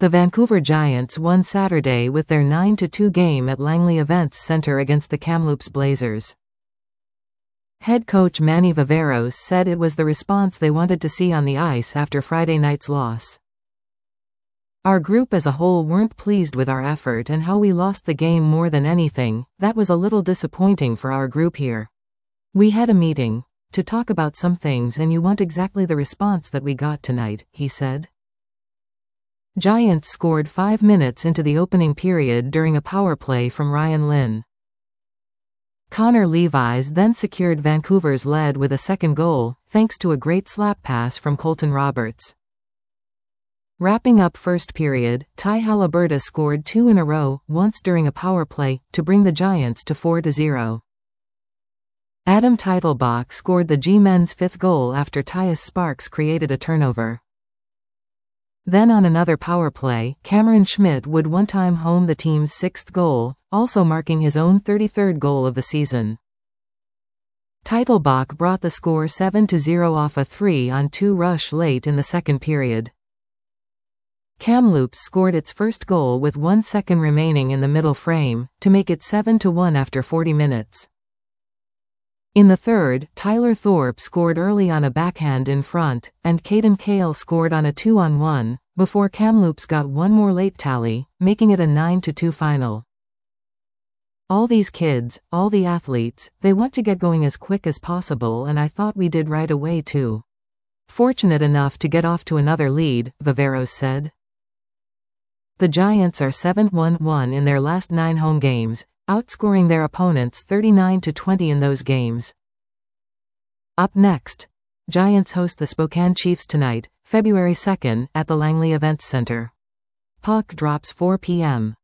The Vancouver Giants won Saturday with their 9-2 game at Langley Events Centre against the Kamloops Blazers. Head coach Manny Viveros said it was the response they wanted to see on the ice after Friday night's loss. Our group as a whole weren't pleased with our effort and how we lost the game more than anything. That was a little disappointing for our group here. We had a meeting to talk about some things and you want exactly the response that we got tonight, he said. Giants scored 5 minutes into the opening period during a power play from Ryan Lynn. Connor Levis then secured Vancouver's lead with a second goal, thanks to a great slap pass from Colton Roberts. Wrapping up first period, Ty Haliburton scored 2 in a row, once during a power play, to bring the Giants to 4-0. Adam Teitelbach scored the G-men's 5th goal after Tyus Sparks created a turnover. Then on another power play, Cameron Schmidt would one-time home the team's 6th goal, also marking his own 33rd goal of the season. Teitelbach brought the score 7-0 off a 3-on-2 rush late in the second period. Kamloops scored its first goal with 1 second remaining in the middle frame, to make it 7-1 after 40 minutes. In the third, Tyler Thorpe scored early on a backhand in front, and Caden Cale scored on a 2-on-1, before Kamloops got one more late tally, making it a 9-2 final. All these kids, all the athletes, they want to get going as quick as possible and I thought we did right away too. Fortunate enough to get off to another lead, Viveros said. The Giants are 7-1-1 in their last 9 home games, outscoring their opponents 39-20 in those games. Up next, Giants host the Spokane Chiefs tonight, February 2nd, at the Langley Events Centre. Puck drops 4 p.m.